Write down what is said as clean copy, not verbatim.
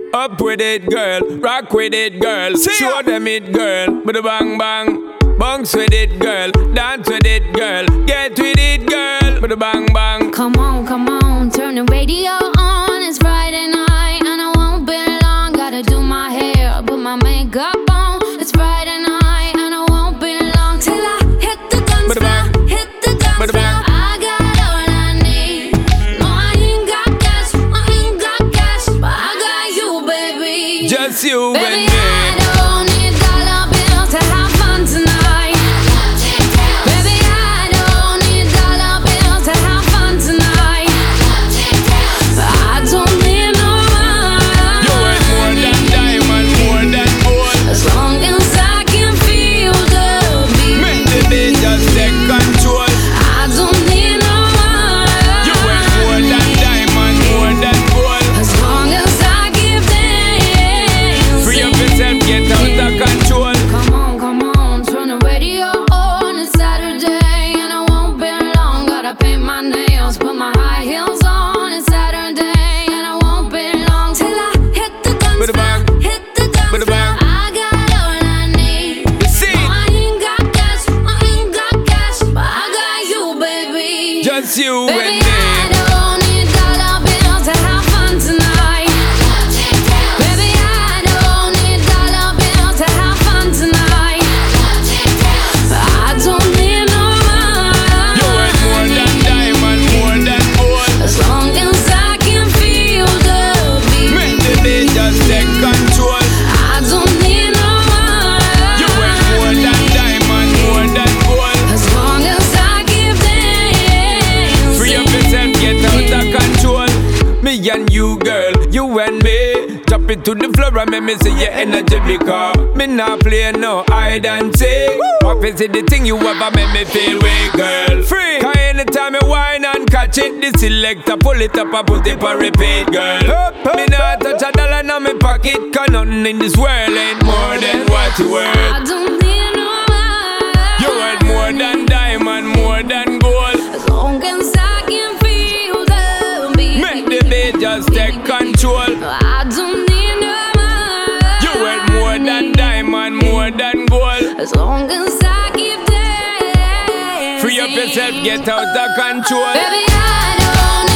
Up with it, girl. Rock with it, girl. Show them it, girl. With a bang bang. Bounce with it, girl. Dance with it, girl. Get with it, girl. With a bang bang. Come on, turn the radio on. It's Friday night and I won't be long. Gotta do my hair, put my makeup on. It's Friday night and I won't be long till I hit the dance floor. Hit the dance floor. I got all I need. No, I ain't got cash, but I got you, baby. Just you Baby, and me. I don't need dollar bills to have fun tonight. Baby, I don't need dollar bills to have fun tonight. I don't need no money. You ain't more than diamond, more than gold. As long as I can feel the beat. Make the beat just take control. I don't need no money. You ain't more than diamond, more than gold. As long as I keep dancing. Free up yourself, get out of control. Come on, turn the radio on. It's Saturday and I won't be long. Gotta paint my nails, put my high heels on. It's Saturday and I won't be long till I hit the dance With a bang. floor. Hit the dance With a floor. bang. I got all I need. See? No, I ain't got cash, but I got you, baby. Just you Baby, and me. I don't need dollar bills to have fun tonight. Baby, I don't need dollar bills to have fun tonight. I don't need no You ain't more money. than diamond, more than gold. As long as I can feel the Make beat. the beat just take control. I don't need no You ain't more money. than diamond, more than gold. As long as I keep dancing. Free up yourself, get out of control. Me and you, girl, you and me. Drop it to the floor and make me see your energy because me not play no hide and seek. Office is the thing you ever make me feel weak, girl. Free. Cause anytime you whine and catch it, the selector pull it up and put it for repeat, girl. Me not touch a dollar in my pocket, cause nothing in this world ain't more than what you worth. I don't need no money. You worth more than diamond, more than gold. As long as I can feel the beat. Make the beat just take control. I don't need no money. You worth more than diamond, more than gold. As long as I keep dancing. Free up yourself, get out of control. Baby, I don't